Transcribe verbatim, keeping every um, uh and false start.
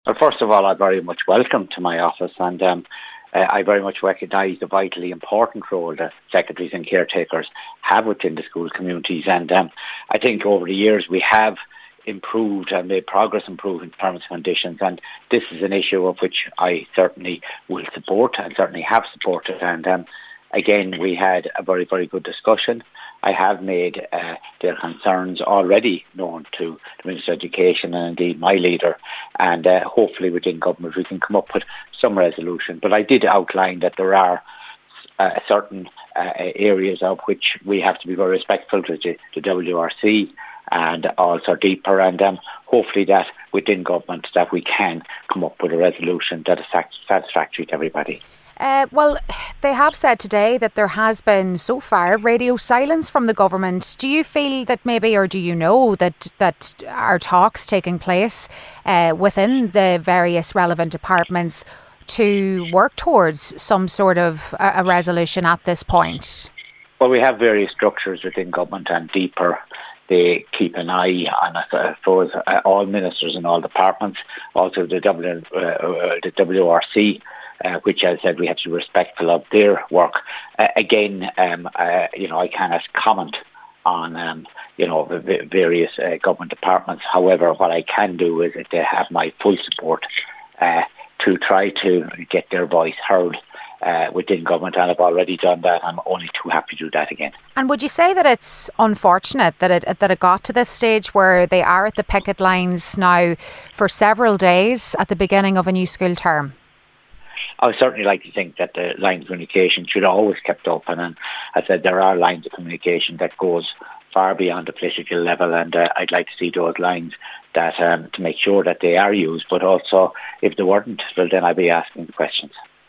Well, first of all, I very much welcome to my office, and um, uh, I very much recognise the vitally important role that secretaries and caretakers have within the school communities. And um, I think over the years we have improved and made progress improving terms and conditions, and this is an issue of which I certainly will support and certainly have supported. And um, again, we had a very, very good discussion. I have made uh, their concerns already known to the Minister of Education and indeed my leader, and uh, hopefully within government we can come up with some resolution. But I did outline that there are uh, certain uh, areas of which we have to be very respectful to the, the W R C and also deeper, and um, hopefully that within government that we can come up with a resolution that is satisfactory to everybody. Uh, well, they have said today that there has been, so far, radio silence from the government. Do you feel that maybe, or do you know that that are talks taking place uh, within the various relevant departments to work towards some sort of a, a resolution at this point? Well, we have various structures within government, and deeper they keep an eye on, I suppose, uh, all ministers in all departments, also the, w, uh, the W R C. Uh, which, as I said, we have to be respectful of their work. Uh, again, um, uh, you know, I cannot comment on, um, you know, the various uh, government departments. However, what I can do is that they have my full support uh, to try to get their voice heard uh, within government, and I've already done that. I'm only too happy to do that again. And would you say that it's unfortunate that it that it got to this stage where they are at the picket lines now for several days at the beginning of a new school term? I would certainly like to think that the line of communication should always kept open, and as I said, there are lines of communication that goes far beyond the political level, and uh, I'd like to see those lines that um, to make sure that they are used, but also if they weren't, well then I'd be asking questions.